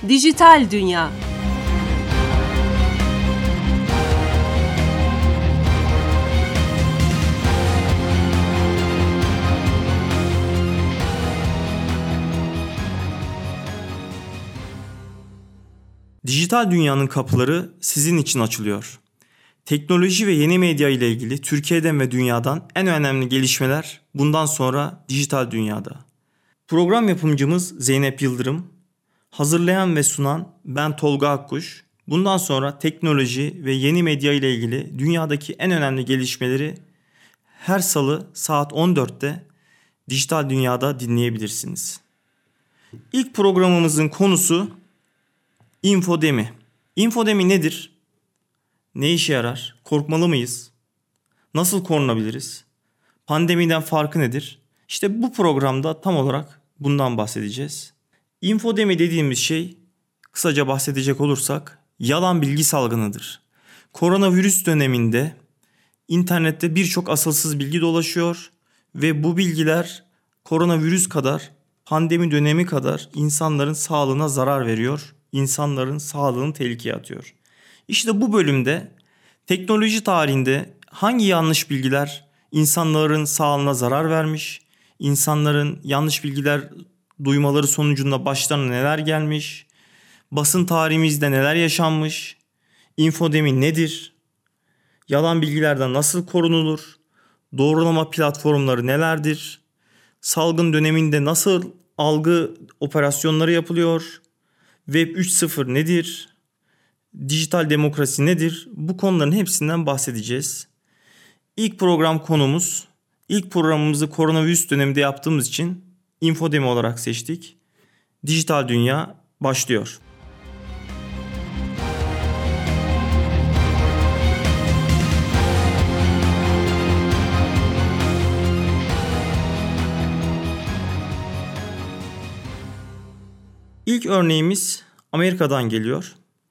Dijital Dünya. Dijital dünyanın kapıları sizin için açılıyor. Teknoloji ve yeni medya ile ilgili Türkiye'den ve dünyadan en önemli gelişmeler bundan sonra dijital dünyada. Program yapımcımız Zeynep Yıldırım, hazırlayan ve sunan ben Tolga Akkuş. Bundan sonra teknoloji ve yeni medya ile ilgili dünyadaki en önemli gelişmeleri her salı saat 14'te dijital dünyada dinleyebilirsiniz. İlk programımızın konusu infodemi. İnfodemi nedir? Ne işe yarar? Korkmalı mıyız? Nasıl korunabiliriz? Pandemiden farkı nedir? İşte bu programda tam olarak bundan bahsedeceğiz. İnfodemi dediğimiz şey, kısaca bahsedecek olursak, yalan bilgi salgınıdır. Koronavirüs döneminde internette birçok asılsız bilgi dolaşıyor ve bu bilgiler koronavirüs kadar, pandemi dönemi kadar insanların sağlığına zarar veriyor. İnsanların sağlığını tehlikeye atıyor. İşte bu bölümde teknoloji tarihinde hangi yanlış bilgiler insanların sağlığına zarar vermiş, insanların yanlış bilgiler duymaları sonucunda başlarına neler gelmiş, basın tarihimizde neler yaşanmış, infodemi nedir, yalan bilgilerden nasıl korunulur, doğrulama platformları nelerdir, salgın döneminde nasıl algı operasyonları yapılıyor, Web 3.0 nedir? Dijital demokrasi nedir? Bu konuların hepsinden bahsedeceğiz. İlk programımızı koronavirüs döneminde yaptığımız için infodemi olarak seçtik. Dijital Dünya başlıyor. İlk örneğimiz Amerika'dan geliyor.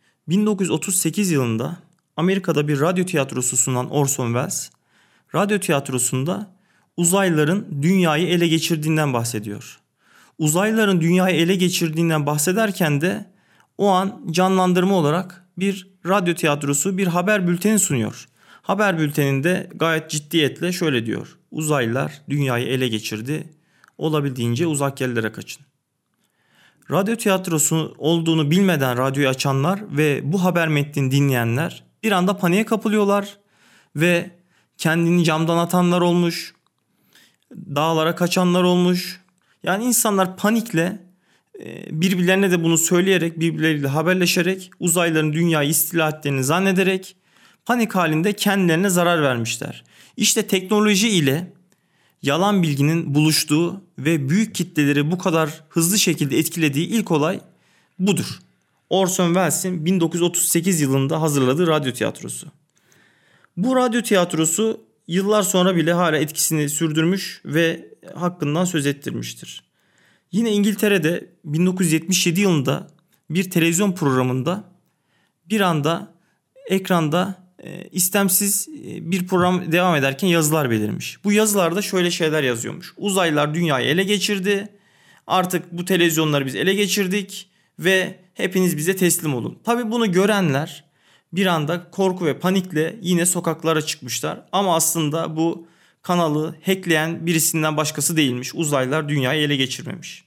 1938 yılında Amerika'da bir radyo tiyatrosu sunan Orson Welles, radyo tiyatrosunda uzaylıların dünyayı ele geçirdiğinden bahsediyor. Uzaylıların dünyayı ele geçirdiğinden bahsederken de o an canlandırma olarak bir radyo tiyatrosu bir haber bülteni sunuyor. Haber bülteninde gayet ciddiyetle şöyle diyor: uzaylılar dünyayı ele geçirdi, olabildiğince uzak yerlere kaçın. Radyo tiyatrosu olduğunu bilmeden radyoyu açanlar ve bu haber metnini dinleyenler bir anda paniğe kapılıyorlar ve kendini camdan atanlar olmuş, dağlara kaçanlar olmuş. Yani insanlar panikle birbirlerine de bunu söyleyerek, birbirleriyle haberleşerek uzaylıların dünyayı istila ettiğini zannederek panik halinde kendilerine zarar vermişler. İşte teknoloji ile yalan bilginin buluştuğu ve büyük kitleleri bu kadar hızlı şekilde etkilediği ilk olay budur. Orson Welles'in 1938 yılında hazırladığı radyo tiyatrosu. Bu radyo tiyatrosu yıllar sonra bile hala etkisini sürdürmüş ve hakkından söz ettirmiştir. Yine İngiltere'de 1977 yılında bir televizyon programında bir anda ekranda istemsiz bir program devam ederken yazılar belirmiş. Bu yazılarda şöyle şeyler yazıyormuş: uzaylılar dünyayı ele geçirdi. Artık bu televizyonları biz ele geçirdik ve hepiniz bize teslim olun. Tabii bunu görenler bir anda korku ve panikle yine sokaklara çıkmışlar. Ama aslında bu kanalı hackleyen birisinden başkası değilmiş. Uzaylılar dünyayı ele geçirmemiş.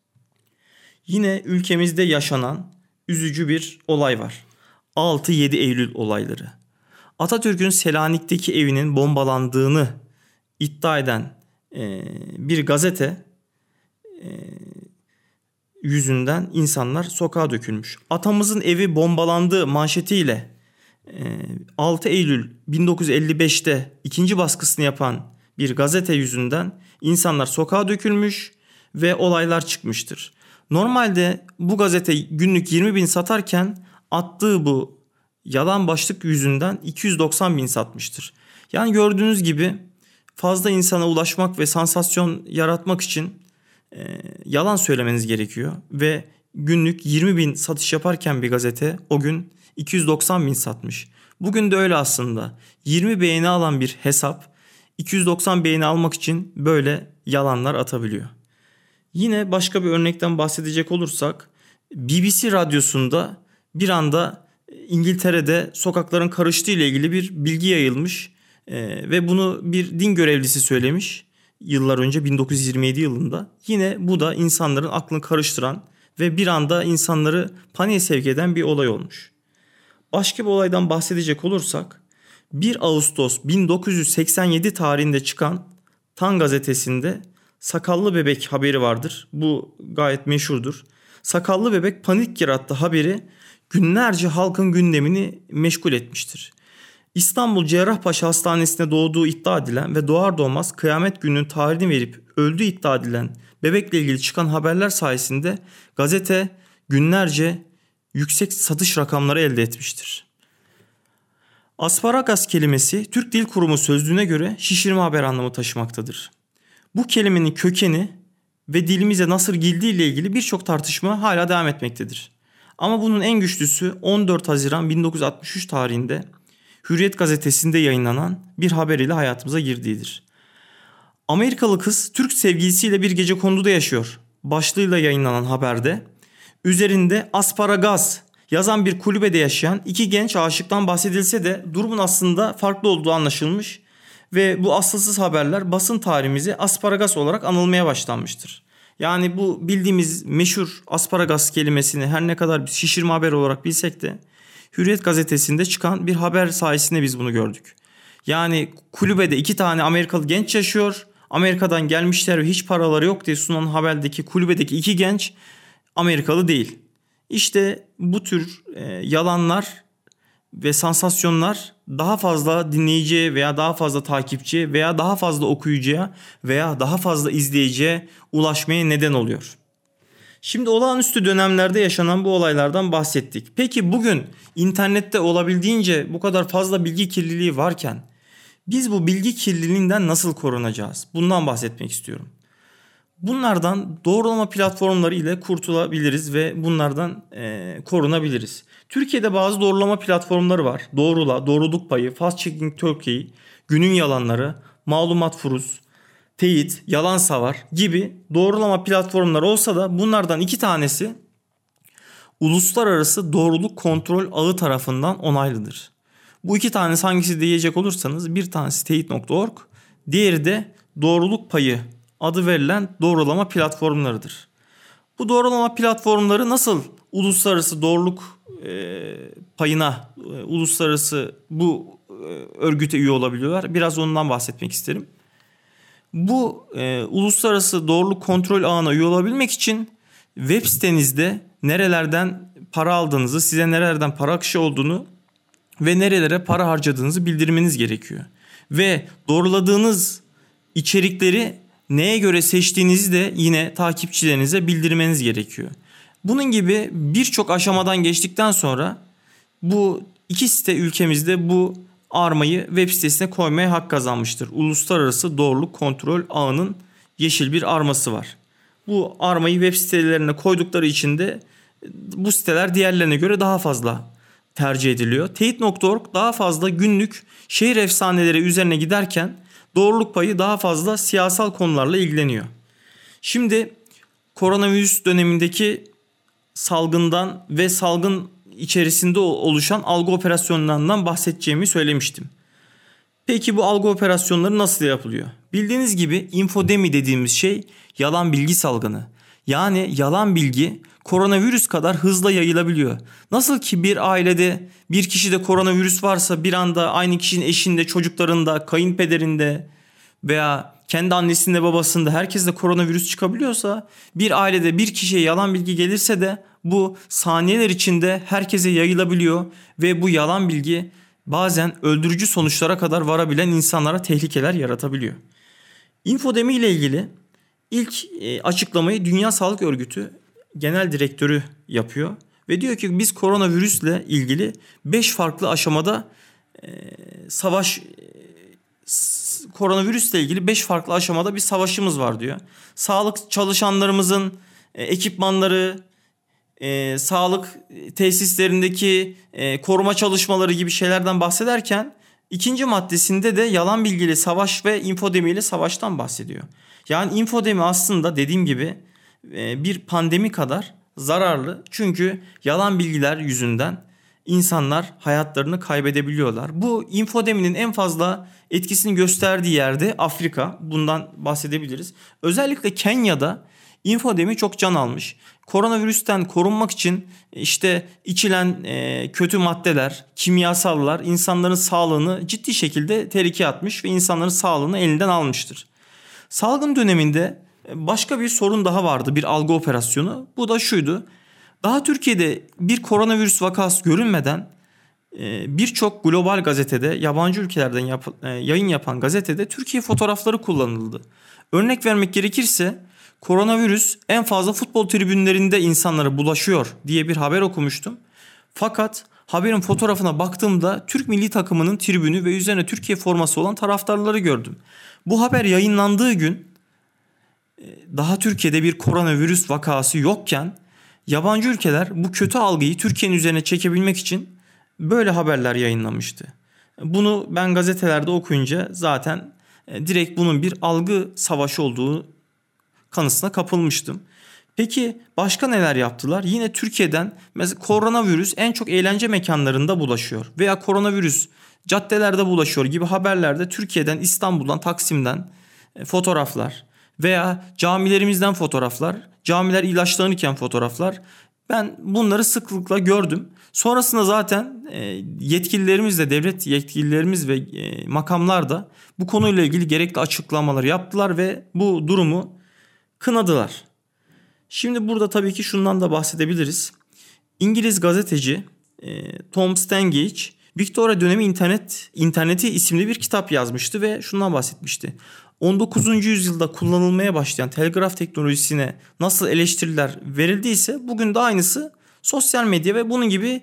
Yine ülkemizde yaşanan üzücü bir olay var. 6-7 Eylül olayları. Atatürk'ün Selanik'teki evinin bombalandığını iddia eden bir gazete yüzünden insanlar sokağa dökülmüş. Atamızın evi bombalandı manşetiyle 6 Eylül 1955'te ikinci baskısını yapan bir gazete yüzünden insanlar sokağa dökülmüş ve olaylar çıkmıştır. Normalde bu gazete günlük 20.000 satarken attığı bu yalan başlık yüzünden 290.000 satmıştır. Yani gördüğünüz gibi fazla insana ulaşmak ve sansasyon yaratmak için yalan söylemeniz gerekiyor. Ve günlük 20.000 satış yaparken bir gazete o gün 290.000 satmış. Bugün de öyle aslında. 20 beğeni alan bir hesap 290 beğeni almak için böyle yalanlar atabiliyor. Yine başka bir örnekten bahsedecek olursak BBC radyosunda bir anda İngiltere'de sokakların karıştığı ile ilgili bir bilgi yayılmış ve bunu bir din görevlisi söylemiş yıllar önce 1927 yılında. Yine bu da insanların aklını karıştıran ve bir anda insanları paniğe sevk eden bir olay olmuş. Başka bir olaydan bahsedecek olursak 1 Ağustos 1987 tarihinde çıkan Tan gazetesinde sakallı bebek haberi vardır. Bu gayet meşhurdur. Sakallı bebek panik yarattı haberi günlerce halkın gündemini meşgul etmiştir. İstanbul Cerrahpaşa Hastanesi'nde doğduğu iddia edilen ve doğar doğmaz kıyamet gününün tarihini verip öldüğü iddia edilen bebekle ilgili çıkan haberler sayesinde gazete günlerce yüksek satış rakamları elde etmiştir. Asparagas kelimesi Türk Dil Kurumu sözlüğüne göre şişirme haber anlamı taşımaktadır. Bu kelimenin kökeni ve dilimize nasıl girdiği ile ilgili birçok tartışma hala devam etmektedir. Ama bunun en güçlüsü 14 Haziran 1963 tarihinde Hürriyet gazetesinde yayınlanan bir haber ile hayatımıza girdiğidir. Amerikalı kız Türk sevgilisiyle bir gecekonduda yaşıyor başlığıyla yayınlanan haberde üzerinde asparagas yazan bir kulübede yaşayan iki genç aşıktan bahsedilse de durumun aslında farklı olduğu anlaşılmış ve bu asılsız haberler basın tarihimize asparagas olarak anılmaya başlanmıştır. Yani bu bildiğimiz meşhur asparagas kelimesini her ne kadar şişirme haber olarak bilsek de Hürriyet gazetesinde çıkan bir haber sayesinde biz bunu gördük. Yani kulübede iki tane Amerikalı genç yaşıyor. Amerika'dan gelmişler ve hiç paraları yok diye sunan haberdeki kulübedeki iki genç Amerikalı değil. İşte bu tür yalanlar ve sansasyonlar daha fazla dinleyiciye veya daha fazla takipçiye veya daha fazla okuyucuya veya daha fazla izleyiciye ulaşmaya neden oluyor. Şimdi olağanüstü dönemlerde yaşanan bu olaylardan bahsettik. Peki bugün internette olabildiğince bu kadar fazla bilgi kirliliği varken biz bu bilgi kirliliğinden nasıl korunacağız? Bundan bahsetmek istiyorum. Bunlardan doğrulama platformları ile kurtulabiliriz ve bunlardan korunabiliriz. Türkiye'de bazı doğrulama platformları var. Doğrula, Doğruluk Payı, Fast Checking Turkey, Günün Yalanları, Malumat Furuz, Teyit, Yalan Savar gibi doğrulama platformları olsa da bunlardan iki tanesi Uluslararası Doğruluk Kontrol Ağı tarafından onaylıdır. Bu iki tanesi hangisi diyecek olursanız bir tanesi teyit.org, diğeri de Doğruluk Payı adı verilen doğrulama platformlarıdır. Bu doğrulama platformları nasıl uluslararası doğruluk payına, uluslararası bu örgüte üye olabiliyorlar? Biraz ondan bahsetmek isterim. Bu uluslararası doğruluk kontrol ağına üye olabilmek için web sitenizde nerelerden para aldığınızı, size nerelerden para akışı olduğunu ve nerelere para harcadığınızı bildirmeniz gerekiyor. Ve doğruladığınız içerikleri neye göre seçtiğinizi de yine takipçilerinize bildirmeniz gerekiyor. Bunun gibi birçok aşamadan geçtikten sonra bu iki site ülkemizde bu armayı web sitesine koymaya hak kazanmıştır. Uluslararası Doğruluk Kontrol Ağı'nın yeşil bir arması var. Bu armayı web sitelerine koydukları için de bu siteler diğerlerine göre daha fazla tercih ediliyor. Teyit.org daha fazla günlük şehir efsaneleri üzerine giderken Doğruluk Payı daha fazla siyasal konularla ilgileniyor. Şimdi koronavirüs dönemindeki salgından ve salgın içerisinde oluşan algı operasyonlarından bahsedeceğimi söylemiştim. Peki bu algı operasyonları nasıl yapılıyor? Bildiğiniz gibi infodemi dediğimiz şey yalan bilgi salgını. Yani yalan bilgi koronavirüs kadar hızla yayılabiliyor. Nasıl ki bir ailede bir kişide koronavirüs varsa bir anda aynı kişinin eşinde, çocuklarında, kayınpederinde veya kendi annesinde, babasında herkeste koronavirüs çıkabiliyorsa bir ailede bir kişiye yalan bilgi gelirse de bu saniyeler içinde herkese yayılabiliyor ve bu yalan bilgi bazen öldürücü sonuçlara kadar varabilen insanlara tehlikeler yaratabiliyor. İnfodemi ile ilgili ilk açıklamayı Dünya Sağlık Örgütü Genel Direktörü yapıyor ve diyor ki biz koronavirüsle ilgili 5 farklı aşamada koronavirüsle ilgili 5 farklı aşamada bir savaşımız var diyor. Sağlık çalışanlarımızın ekipmanları, sağlık tesislerindeki koruma çalışmaları gibi şeylerden bahsederken ikinci maddesinde de yalan bilgiyle savaş ve infodemiyle savaştan bahsediyor. Yani infodemi aslında dediğim gibi bir pandemi kadar zararlı. Çünkü yalan bilgiler yüzünden insanlar hayatlarını kaybedebiliyorlar. Bu infodeminin en fazla etkisini gösterdiği yerde Afrika. Bundan bahsedebiliriz. Özellikle Kenya'da infodemi çok can almış. Koronavirüsten korunmak için işte içilen kötü maddeler, kimyasallar insanların sağlığını ciddi şekilde tehlikeye atmış ve insanların sağlığını elinden almıştır. Salgın döneminde başka bir sorun daha vardı, bir algı operasyonu. Bu da şuydu. Daha Türkiye'de bir koronavirüs vakası görünmeden birçok global gazetede, yabancı ülkelerden yayın yapan gazetede Türkiye fotoğrafları kullanıldı. Örnek vermek gerekirse koronavirüs en fazla futbol tribünlerinde insanlara bulaşıyor diye bir haber okumuştum. Fakat haberin fotoğrafına baktığımda Türk milli takımının tribünü ve üzerine Türkiye forması olan taraftarları gördüm. Bu haber yayınlandığı gün daha Türkiye'de bir koronavirüs vakası yokken yabancı ülkeler bu kötü algıyı Türkiye'nin üzerine çekebilmek için böyle haberler yayınlamıştı. Bunu ben gazetelerde okuyunca zaten direkt bunun bir algı savaşı olduğu kanısına kapılmıştım. Peki başka neler yaptılar? Yine Türkiye'den mesela koronavirüs en çok eğlence mekanlarında bulaşıyor veya koronavirüs caddelerde bulaşıyor gibi haberlerde Türkiye'den, İstanbul'dan, Taksim'den fotoğraflar veya camilerimizden fotoğraflar, camiler ilaçlanırken fotoğraflar. Ben bunları sıklıkla gördüm. Sonrasında zaten yetkililerimiz de, devlet yetkililerimiz ve makamlar da bu konuyla ilgili gerekli açıklamalar yaptılar ve bu durumu kınadılar. Şimdi burada tabii ki şundan da bahsedebiliriz. İngiliz gazeteci Tom Stangate, Victoria dönemi interneti isimli bir kitap yazmıştı ve şundan bahsetmişti. 19. yüzyılda kullanılmaya başlayan telgraf teknolojisine nasıl eleştiriler verildiyse bugün de aynısı sosyal medya ve bunun gibi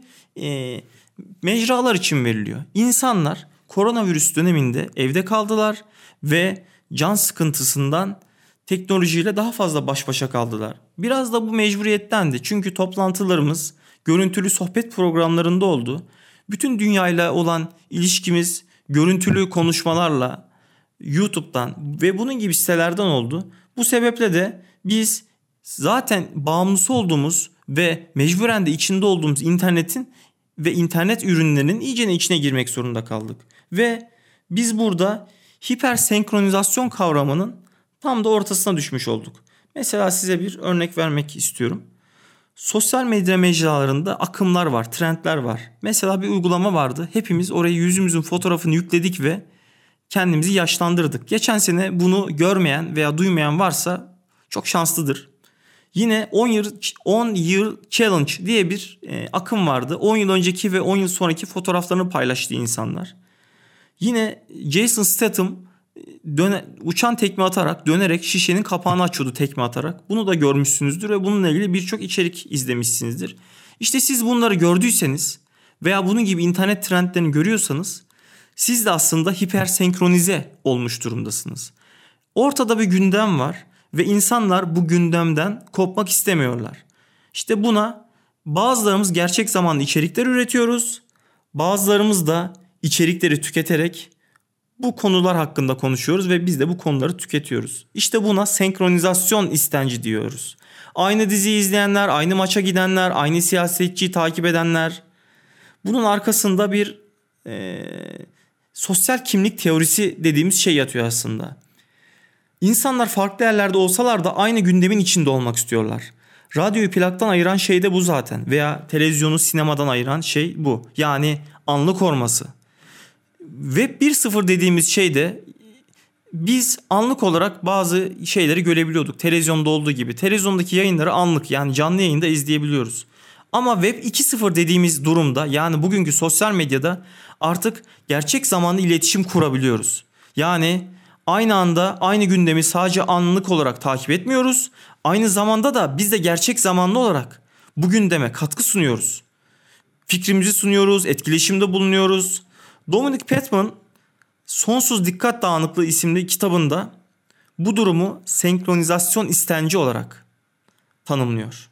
mecralar için veriliyor. İnsanlar koronavirüs döneminde evde kaldılar ve can sıkıntısından teknolojiyle daha fazla baş başa kaldılar. Biraz da bu mecburiyettendi. Çünkü toplantılarımız görüntülü sohbet programlarında oldu. Bütün dünyayla olan ilişkimiz görüntülü konuşmalarla YouTube'dan ve bunun gibi sitelerden oldu. Bu sebeple de biz zaten bağımlısı olduğumuz ve mecburen de içinde olduğumuz internetin ve internet ürünlerinin iyicene içine girmek zorunda kaldık. Ve biz burada hipersenkronizasyon kavramının tam da ortasına düşmüş olduk. Mesela size bir örnek vermek istiyorum. Sosyal medya mecralarında akımlar var, trendler var. Mesela bir uygulama vardı. Hepimiz oraya yüzümüzün fotoğrafını yükledik ve kendimizi yaşlandırdık. Geçen sene bunu görmeyen veya duymayan varsa çok şanslıdır. Yine 10 year challenge diye bir akım vardı. 10 yıl önceki ve 10 yıl sonraki fotoğraflarını paylaştı insanlar. Yine Jason Statham uçan tekme atarak, dönerek şişenin kapağını açıyordu tekme atarak. Bunu da görmüşsünüzdür ve bununla ilgili birçok içerik izlemişsinizdir. İşte siz bunları gördüyseniz veya bunun gibi internet trendlerini görüyorsanız siz de aslında hipersenkronize olmuş durumdasınız. Ortada bir gündem var ve insanlar bu gündemden kopmak istemiyorlar. İşte buna bazılarımız gerçek zamanlı içerikler üretiyoruz. Bazılarımız da içerikleri tüketerek bu konular hakkında konuşuyoruz ve biz de bu konuları tüketiyoruz. İşte buna senkronizasyon istenci diyoruz. Aynı diziyi izleyenler, aynı maça gidenler, aynı siyasetçiyi takip edenler. Bunun arkasında bir sosyal kimlik teorisi dediğimiz şey yatıyor aslında. İnsanlar farklı yerlerde olsalar da aynı gündemin içinde olmak istiyorlar. Radyoyu plaktan ayıran şey de bu zaten veya televizyonu sinemadan ayıran şey bu. Yani anlık olması. Web 1.0 dediğimiz şeyde biz anlık olarak bazı şeyleri görebiliyorduk. Televizyonda olduğu gibi. Televizyondaki yayınları anlık yani canlı yayında izleyebiliyoruz. Ama Web 2.0 dediğimiz durumda yani bugünkü sosyal medyada artık gerçek zamanlı iletişim kurabiliyoruz. Yani aynı anda aynı gündemi sadece anlık olarak takip etmiyoruz. Aynı zamanda da biz de gerçek zamanlı olarak bu gündeme katkı sunuyoruz. Fikrimizi sunuyoruz, etkileşimde bulunuyoruz. Dominic Patman Sonsuz Dikkat Dağınıklığı isimli kitabında bu durumu senkronizasyon istenci olarak tanımlıyor.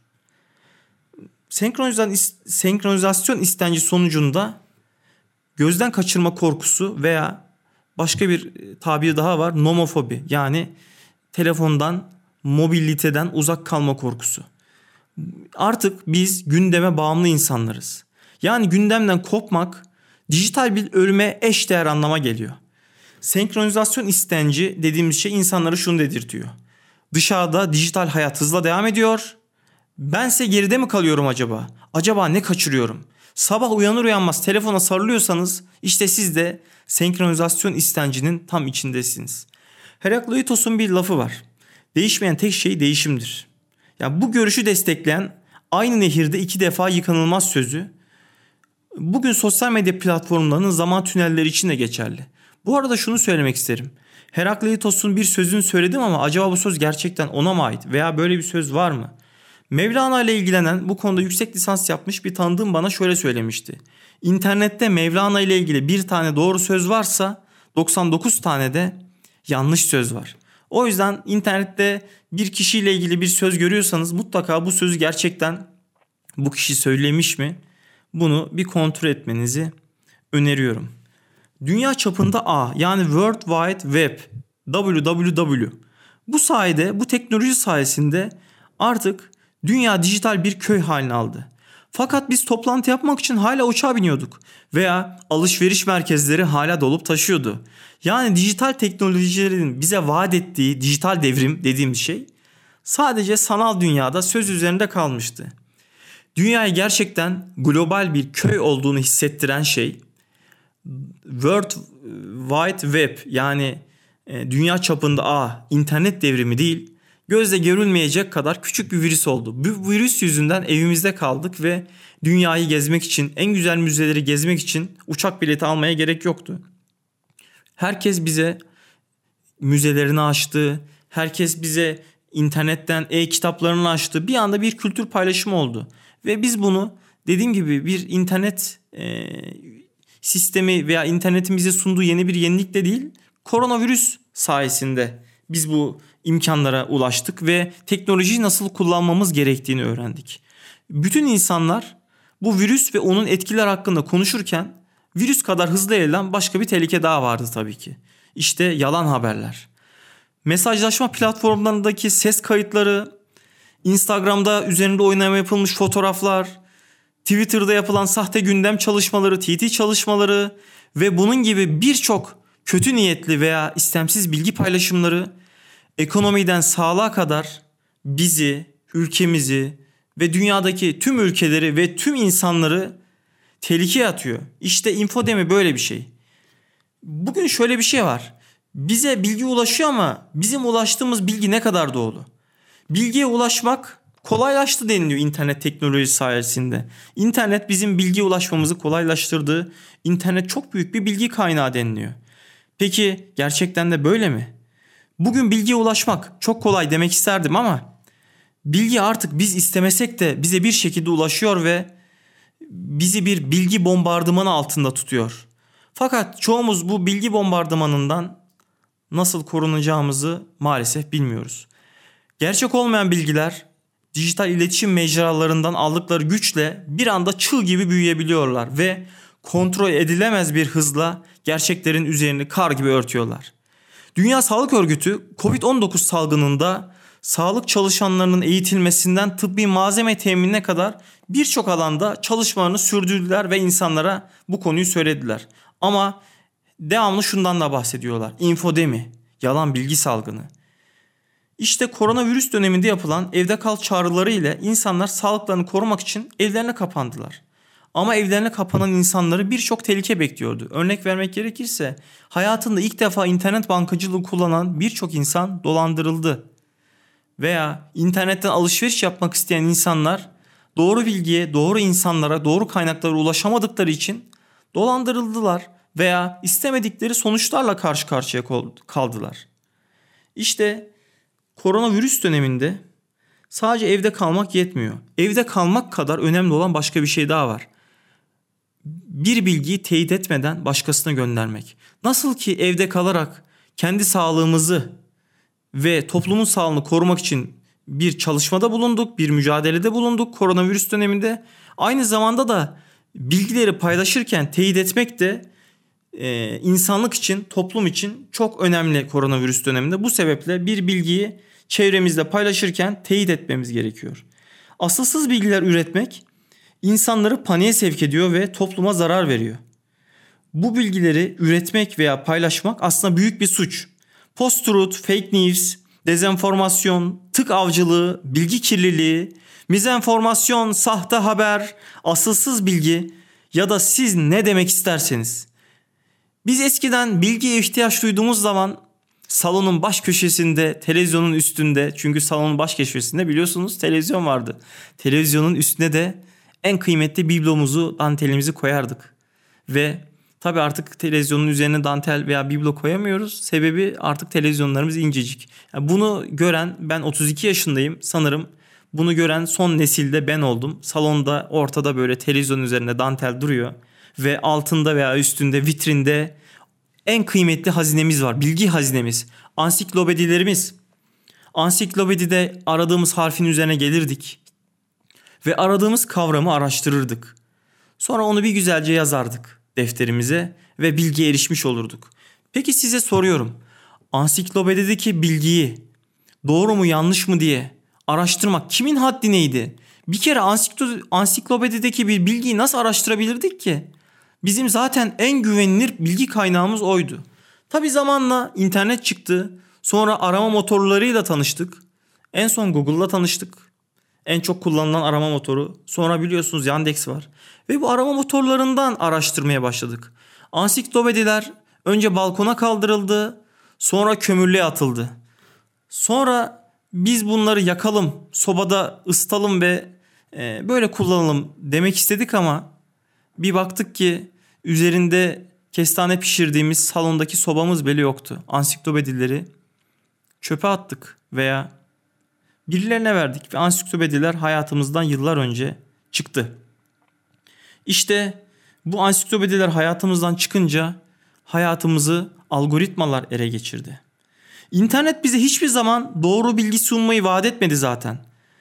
Senkronizasyon istenci sonucunda gözden kaçırma korkusu veya başka bir tabir daha var, nomofobi yani telefondan, mobiliteden uzak kalma korkusu. Artık biz gündeme bağımlı insanlarız. Yani gündemden kopmak dijital bir ölüme eşdeğer anlama geliyor. Senkronizasyon istenci dediğimiz şey insanlara şunu dedirtiyor: dışarıda dijital hayat hızla devam ediyor. Bense geride mi kalıyorum acaba? Acaba ne kaçırıyorum? Sabah uyanır uyanmaz telefona sarılıyorsanız işte siz de senkronizasyon istencinin tam içindesiniz. Herakleitos'un bir lafı var: değişmeyen tek şey değişimdir. Ya bu görüşü destekleyen aynı nehirde iki defa yıkanılmaz sözü bugün sosyal medya platformlarının zaman tünelleri için de geçerli. Bu arada şunu söylemek isterim: Herakleitos'un bir sözünü söyledim ama acaba bu söz gerçekten ona mı ait veya böyle bir söz var mı? Mevlana ile ilgilenen, bu konuda yüksek lisans yapmış bir tanıdığım bana şöyle söylemişti: İnternette Mevlana ile ilgili bir tane doğru söz varsa 99 tane de yanlış söz var. O yüzden internette bir kişiyle ilgili bir söz görüyorsanız mutlaka bu sözü gerçekten bu kişi söylemiş mi? Bunu bir kontrol etmenizi öneriyorum. Dünya çapında ağ, yani World Wide Web, WWW. Bu sayede, bu teknoloji sayesinde artık dünya dijital bir köy haline aldı. Fakat biz toplantı yapmak için hala uçağa biniyorduk veya alışveriş merkezleri hala dolup taşıyordu. Yani dijital teknolojilerin bize vaat ettiği dijital devrim dediğimiz şey sadece sanal dünyada söz üzerinde kalmıştı. Dünyayı gerçekten global bir köy olduğunu hissettiren şey World Wide Web, yani dünya çapında ağ, internet devrimi değil, gözle görülmeyecek kadar küçük bir virüs oldu. Bu virüs yüzünden evimizde kaldık ve dünyayı gezmek için, en güzel müzeleri gezmek için uçak bileti almaya gerek yoktu. Herkes bize müzelerini açtı. Herkes bize internetten e-kitaplarını açtı. Bir anda bir kültür paylaşımı oldu. Ve biz bunu, dediğim gibi, bir internet sistemi veya internetin bize sunduğu yeni bir yenilikle değil, koronavirüs sayesinde biz bu imkanlara ulaştık ve teknolojiyi nasıl kullanmamız gerektiğini öğrendik. Bütün insanlar bu virüs ve onun etkiler hakkında konuşurken virüs kadar hızlı yayılan başka bir tehlike daha vardı tabii ki. İşte yalan haberler. Mesajlaşma platformlarındaki ses kayıtları, Instagram'da üzerinde oynama yapılmış fotoğraflar, Twitter'da yapılan sahte gündem çalışmaları, TT çalışmaları ve bunun gibi birçok kötü niyetli veya istemsiz bilgi paylaşımları ekonomiden sağlığa kadar bizi, ülkemizi ve dünyadaki tüm ülkeleri ve tüm insanları tehlikeye atıyor. İşte infodemi böyle bir şey. Bugün şöyle bir şey var: bize bilgi ulaşıyor ama bizim ulaştığımız bilgi ne kadar doğru? Bilgiye ulaşmak kolaylaştı deniliyor internet teknolojisi sayesinde. İnternet bizim bilgiye ulaşmamızı kolaylaştırdı. İnternet çok büyük bir bilgi kaynağı deniliyor. Peki gerçekten de böyle mi? Bugün bilgiye ulaşmak çok kolay demek isterdim ama bilgi artık biz istemesek de bize bir şekilde ulaşıyor ve bizi bir bilgi bombardımanı altında tutuyor. Fakat çoğumuz bu bilgi bombardımanından nasıl korunacağımızı maalesef bilmiyoruz. Gerçek olmayan bilgiler dijital iletişim mecralarından aldıkları güçle bir anda çığ gibi büyüyebiliyorlar ve kontrol edilemez bir hızla gerçeklerin üzerini kar gibi örtüyorlar. Dünya Sağlık Örgütü Covid-19 salgınında sağlık çalışanlarının eğitilmesinden tıbbi malzeme teminine kadar birçok alanda çalışmalarını sürdürdüler ve insanlara bu konuyu söylediler. Ama devamlı şundan da bahsediyorlar: infodemi, yalan bilgi salgını. İşte koronavirüs döneminde yapılan evde kal çağrıları ile insanlar sağlıklarını korumak için evlerine kapandılar. Ama evlerine kapanan insanları birçok tehlike bekliyordu. Örnek vermek gerekirse hayatında ilk defa internet bankacılığı kullanan birçok insan dolandırıldı. Veya internetten alışveriş yapmak isteyen insanlar doğru bilgiye, doğru insanlara, doğru kaynaklara ulaşamadıkları için dolandırıldılar veya istemedikleri sonuçlarla karşı karşıya kaldılar. İşte koronavirüs döneminde sadece evde kalmak yetmiyor. Evde kalmak kadar önemli olan başka bir şey daha var: bir bilgiyi teyit etmeden başkasına göndermek. Nasıl ki evde kalarak kendi sağlığımızı ve toplumun sağlığını korumak için bir çalışmada bulunduk, bir mücadelede bulunduk koronavirüs döneminde, aynı zamanda da bilgileri paylaşırken teyit etmek de insanlık için, toplum için çok önemli koronavirüs döneminde. Bu sebeple bir bilgiyi çevremizde paylaşırken teyit etmemiz gerekiyor. Asılsız bilgiler üretmek insanları paniğe sevk ediyor ve topluma zarar veriyor. Bu bilgileri üretmek veya paylaşmak aslında büyük bir suç. Post-truth, fake news, dezenformasyon, tık avcılığı, bilgi kirliliği, mizenformasyon, sahte haber, asılsız bilgi ya da siz ne demek isterseniz. Biz eskiden bilgiye ihtiyaç duyduğumuz zaman salonun baş köşesinde, televizyonun üstünde, çünkü salonun baş köşesinde biliyorsunuz televizyon vardı. Televizyonun üstüne de en kıymetli biblomuzu, dantelimizi koyardık. Ve tabii artık televizyonun üzerine dantel veya biblo koyamıyoruz. Sebebi artık televizyonlarımız incecik. Yani bunu gören, ben 32 yaşındayım sanırım. Bunu gören son nesilde ben oldum. Salonda ortada böyle televizyon üzerine dantel duruyor. Ve altında veya üstünde vitrinde en kıymetli hazinemiz var. Bilgi hazinemiz. Ansiklopedilerimiz. Ansiklopedide aradığımız harfin üzerine gelirdik. Ve aradığımız kavramı araştırırdık. Sonra onu bir güzelce yazardık defterimize ve bilgiye erişmiş olurduk. Peki size soruyorum. Ansiklopedideki bilgiyi doğru mu yanlış mı diye araştırmak kimin haddineydi? Bir kere ansiklopedideki bir bilgiyi nasıl araştırabilirdik ki? Bizim zaten en güvenilir bilgi kaynağımız oydu. Tabii zamanla internet çıktı. Sonra arama motorlarıyla tanıştık. En son Google'la tanıştık. En çok kullanılan arama motoru. Sonra biliyorsunuz Yandex var. Ve bu arama motorlarından araştırmaya başladık. Ansiklopediler önce balkona kaldırıldı. Sonra kömürlüğe atıldı. Sonra biz bunları yakalım, sobada ısıtalım ve böyle kullanalım demek istedik ama bir baktık ki üzerinde kestane pişirdiğimiz salondaki sobamız bile yoktu. Ansiklopedileri çöpe attık veya birilerine verdik ve ansiklopediler hayatımızdan yıllar önce çıktı. İşte bu ansiklopediler hayatımızdan çıkınca hayatımızı algoritmalar ele geçirdi. İnternet bize hiçbir zaman doğru bilgi sunmayı vaat etmedi zaten.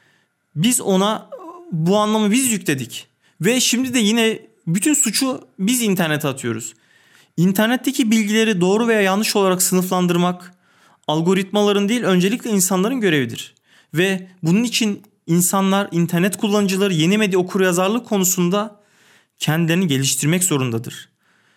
Biz ona bu anlamı biz yükledik. Ve şimdi de yine bütün suçu biz internete atıyoruz. İnternetteki bilgileri doğru veya yanlış olarak sınıflandırmak algoritmaların değil öncelikle insanların görevidir. Ve bunun için insanlar, internet kullanıcıları yeni medya okuryazarlık konusunda kendilerini geliştirmek zorundadır.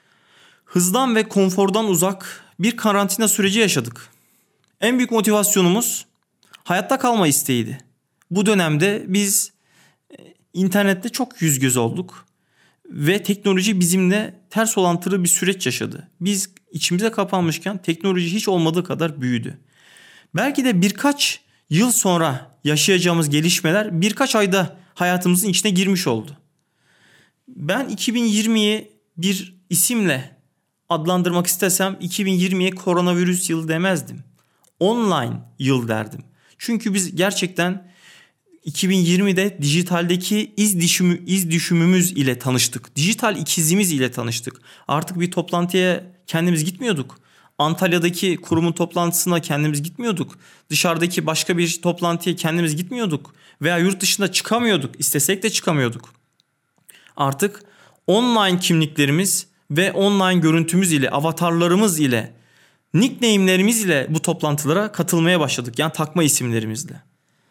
Hızdan ve konfordan uzak bir karantina süreci yaşadık. En büyük motivasyonumuz hayatta kalma isteğiydi. Bu dönemde biz internette çok yüz göz olduk ve teknoloji bizimle ters orantılı bir süreç yaşadı. Biz içimize kapanmışken teknoloji hiç olmadığı kadar büyüdü. Belki de birkaç yıl sonra yaşayacağımız gelişmeler birkaç ayda hayatımızın içine girmiş oldu. Ben 2020'yi bir isimle adlandırmak istesem 2020'ye koronavirüs yılı demezdim. Online yıl derdim. Çünkü biz gerçekten 2020'de dijitaldeki iz düşümümüz ile tanıştık. Dijital ikizimiz ile tanıştık. Artık bir toplantıya kendimiz gitmiyorduk. Antalya'daki kurumun toplantısına kendimiz gitmiyorduk. Dışarıdaki başka bir toplantıya kendimiz gitmiyorduk. Veya yurt dışına çıkamıyorduk. İstesek de çıkamıyorduk. Artık online kimliklerimiz ve online görüntümüz ile, avatarlarımız ile, nickname'lerimiz ile bu toplantılara katılmaya başladık. Yani takma isimlerimizle.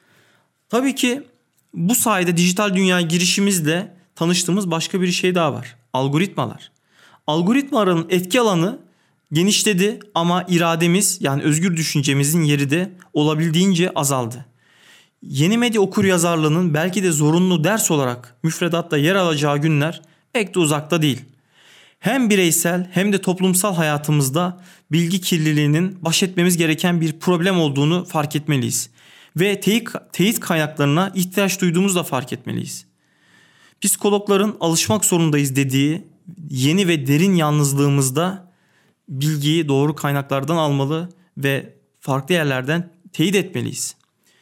Tabii ki bu sayede dijital dünyaya girişimizle tanıştığımız başka bir şey daha var. Algoritmalar. Algoritmaların etki alanı genişledi ama irademiz yani özgür düşüncemizin yeri de olabildiğince azaldı. Yeni medya okuryazarlığının belki de zorunlu ders olarak müfredatta yer alacağı günler pek de uzakta değil. Hem bireysel hem de toplumsal hayatımızda bilgi kirliliğinin baş etmemiz gereken bir problem olduğunu fark etmeliyiz. Ve teyit kaynaklarına ihtiyaç duyduğumuzu da fark etmeliyiz. Psikologların alışmak zorundayız dediği yeni ve derin yalnızlığımızda bilgiyi doğru kaynaklardan almalı ve farklı yerlerden teyit etmeliyiz.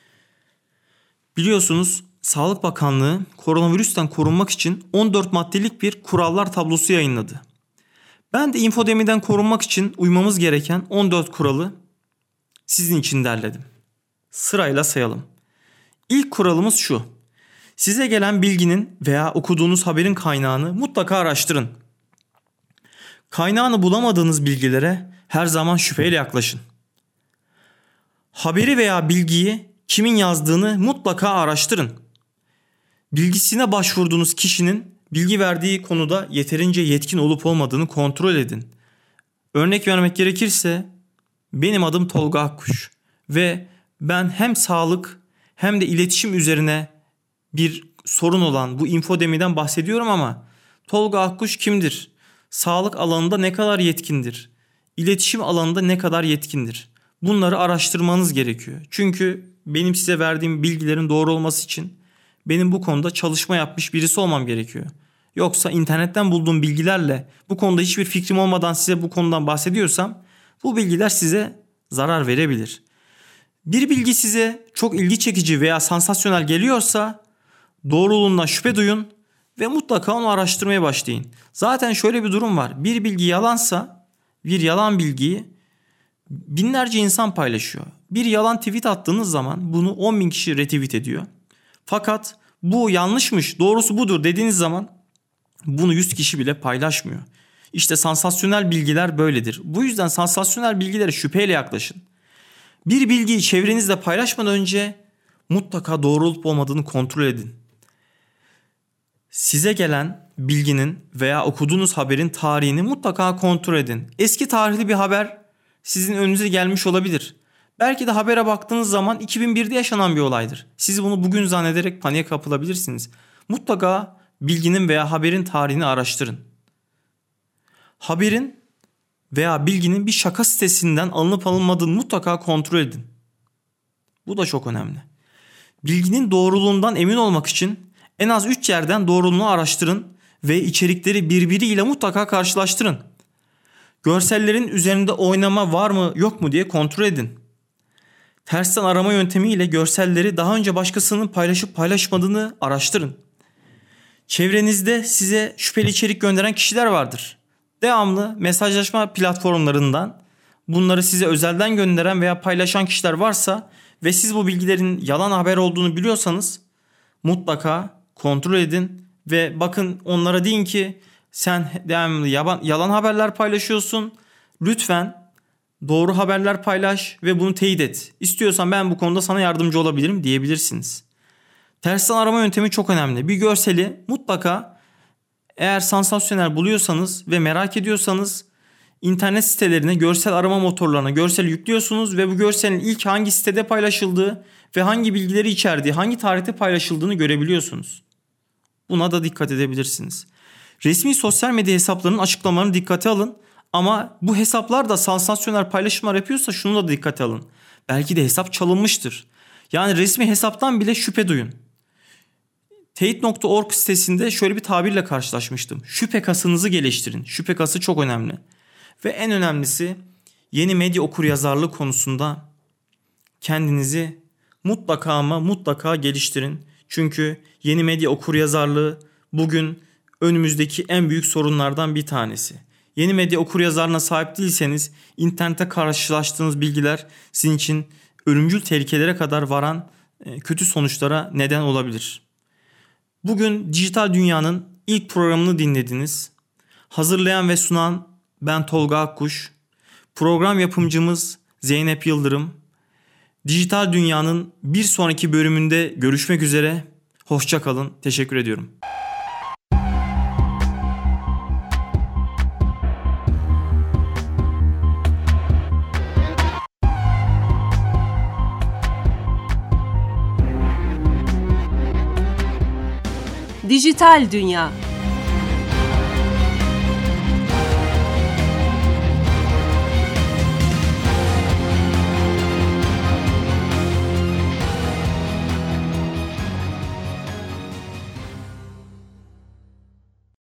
Biliyorsunuz Sağlık Bakanlığı koronavirüsten korunmak için 14 maddelik bir kurallar tablosu yayınladı. Ben de infodemiden korunmak için uymamız gereken 14 kuralı sizin için derledim. Sırayla sayalım. İlk kuralımız şu. Size gelen bilginin veya okuduğunuz haberin kaynağını mutlaka araştırın. Kaynağını bulamadığınız bilgilere her zaman şüpheyle yaklaşın. Haberi veya bilgiyi kimin yazdığını mutlaka araştırın. Bilgisine başvurduğunuz kişinin bilgi verdiği konuda yeterince yetkin olup olmadığını kontrol edin. Örnek vermek gerekirse benim adım Tolga Akkuş ve ben hem sağlık hem de iletişim üzerine bir sorun olan bu infodemiden bahsediyorum ama Tolga Akkuş kimdir? Sağlık alanında ne kadar yetkindir? İletişim alanında ne kadar yetkindir? Bunları araştırmanız gerekiyor. Çünkü benim size verdiğim bilgilerin doğru olması için benim bu konuda çalışma yapmış birisi olmam gerekiyor. Yoksa internetten bulduğum bilgilerle bu konuda hiçbir fikrim olmadan size bu konudan bahsediyorsam bu bilgiler size zarar verebilir. Bir bilgi size çok ilgi çekici veya sansasyonel geliyorsa doğruluğundan şüphe duyun ve mutlaka onu araştırmaya başlayın. Zaten şöyle bir durum var. Bir bilgi yalansa bir yalan bilgiyi binlerce insan paylaşıyor. Bir yalan tweet attığınız zaman bunu 10.000 kişi retweet ediyor. Fakat bu yanlışmış, doğrusu budur dediğiniz zaman bunu 100 kişi bile paylaşmıyor. İşte sansasyonel bilgiler böyledir. Bu yüzden sansasyonel bilgilere şüpheyle yaklaşın. Bir bilgiyi çevrenizde paylaşmadan önce mutlaka doğru olup olmadığını kontrol edin. Size gelen bilginin veya okuduğunuz haberin tarihini mutlaka kontrol edin. Eski tarihli bir haber sizin önünüze gelmiş olabilir. Belki de habere baktığınız zaman 2001'de yaşanan bir olaydır. Siz bunu bugün zannederek paniğe kapılabilirsiniz. Mutlaka bilginin veya haberin tarihini araştırın. Haberin veya bilginin bir şaka sitesinden alınıp alınmadığını mutlaka kontrol edin. Bu da çok önemli. Bilginin doğruluğundan emin olmak için en az 3 yerden doğruluğunu araştırın ve içerikleri birbiriyle mutlaka karşılaştırın. Görsellerin üzerinde oynama var mı yok mu diye kontrol edin. Tersten arama yöntemiyle görselleri daha önce başkasının paylaşıp paylaşmadığını araştırın. Çevrenizde size şüpheli içerik gönderen kişiler vardır. Devamlı mesajlaşma platformlarından bunları size özelden gönderen veya paylaşan kişiler varsa ve siz bu bilgilerin yalan haber olduğunu biliyorsanız mutlaka kontrol edin ve bakın onlara deyin ki sen devamlı yalan haberler paylaşıyorsun. Lütfen doğru haberler paylaş ve bunu teyit et. İstiyorsan ben bu konuda sana yardımcı olabilirim diyebilirsiniz. Tersten arama yöntemi çok önemli. Bir görseli mutlaka eğer sansasyonel buluyorsanız ve merak ediyorsanız internet sitelerine, görsel arama motorlarına görseli yüklüyorsunuz ve bu görselin ilk hangi sitede paylaşıldığı ve hangi bilgileri içerdiği, hangi tarihte paylaşıldığını görebiliyorsunuz. Buna da dikkat edebilirsiniz. Resmi sosyal medya hesaplarının açıklamalarını dikkate alın ama bu hesaplar da sansasyonel paylaşımlar yapıyorsa şunu da dikkate alın. Belki de hesap çalınmıştır. Yani resmi hesaptan bile şüphe duyun. Teyit.org sitesinde şöyle bir tabirle karşılaşmıştım. Şüphe kasınızı geliştirin. Şüphe kası çok önemli. Ve en önemlisi yeni medya okuryazarlığı konusunda kendinizi mutlaka ama mutlaka geliştirin. Çünkü yeni medya okuryazarlığı bugün önümüzdeki en büyük sorunlardan bir tanesi. Yeni medya okuryazarlığına sahip değilseniz internette karşılaştığınız bilgiler sizin için ölümcül tehlikelere kadar varan kötü sonuçlara neden olabilir. Bugün Dijital Dünya'nın ilk programını dinlediniz. Hazırlayan ve sunan ben Tolga Akkuş. Program yapımcımız Zeynep Yıldırım. Dijital Dünya'nın bir sonraki bölümünde görüşmek üzere. Hoşça kalın. Teşekkür ediyorum. Dijital Dünya.